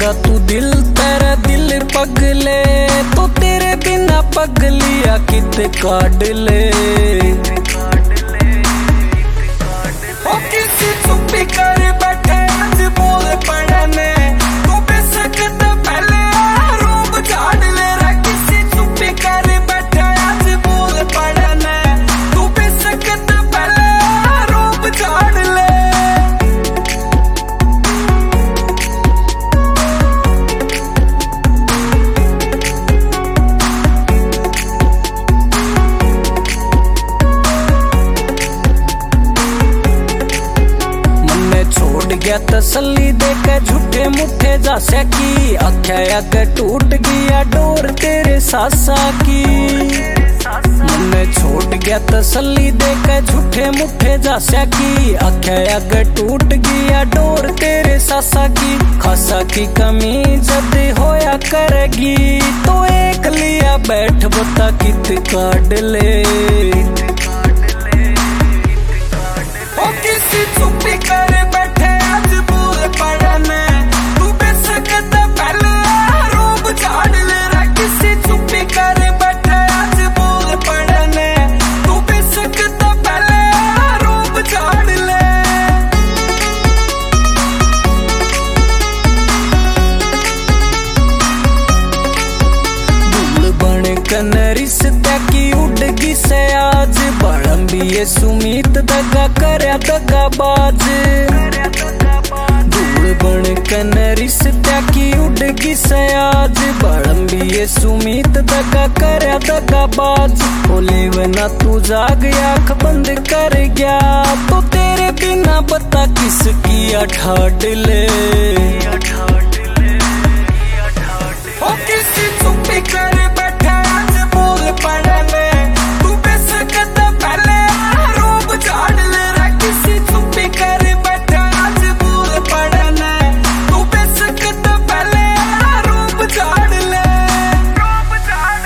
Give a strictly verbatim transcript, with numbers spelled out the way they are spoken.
लगा तू दिल तेरा दिल पगले, तो तेरे बिना पगलिया कित काट ले। ओ किसी चुप्पी कर बैठे आज बोल पड़ने, तू बेसकत पहले रूप झाड़ ले रे। किसी चुप्पी कर बैठे आज बोल पड़ने, तू बेसकत पहले रूप झाड़ ले। गया तसल्ली देके झूठे मुठे जासा की, आख्या के टूट गया डोर तेरे सासा की। मैंने छोड़ गया तसल्ली देके झूठे मुठे जासा की, आख्या के टूट गया डोर तेरे सासा की। खासा की कमी जद होया करेगी, तो एक लिया बैठ बता कित काट ले। ओ किसी चुप्पी कर बैठे आज बोल पड़ने, तू बेसकत पहले रूप झाड़ ले रे। किसी चुप्पी कर बैठे आज बोल पड़ने, तू बेसकत पहले रूप झाड़ ले। भूल बन कनरी सत्या की उड़गी से आज, बड़म्बी सुमीत दगा करया दगा बाज। धूल बन कनरी सत्या की उड़गी से आज, बड़म्बी सुमीत दगा करया दगा बाज। बोले वना तू जाग आँख बंद कर गया, तो तेरे बिना बता किसकी ठाड़ ले।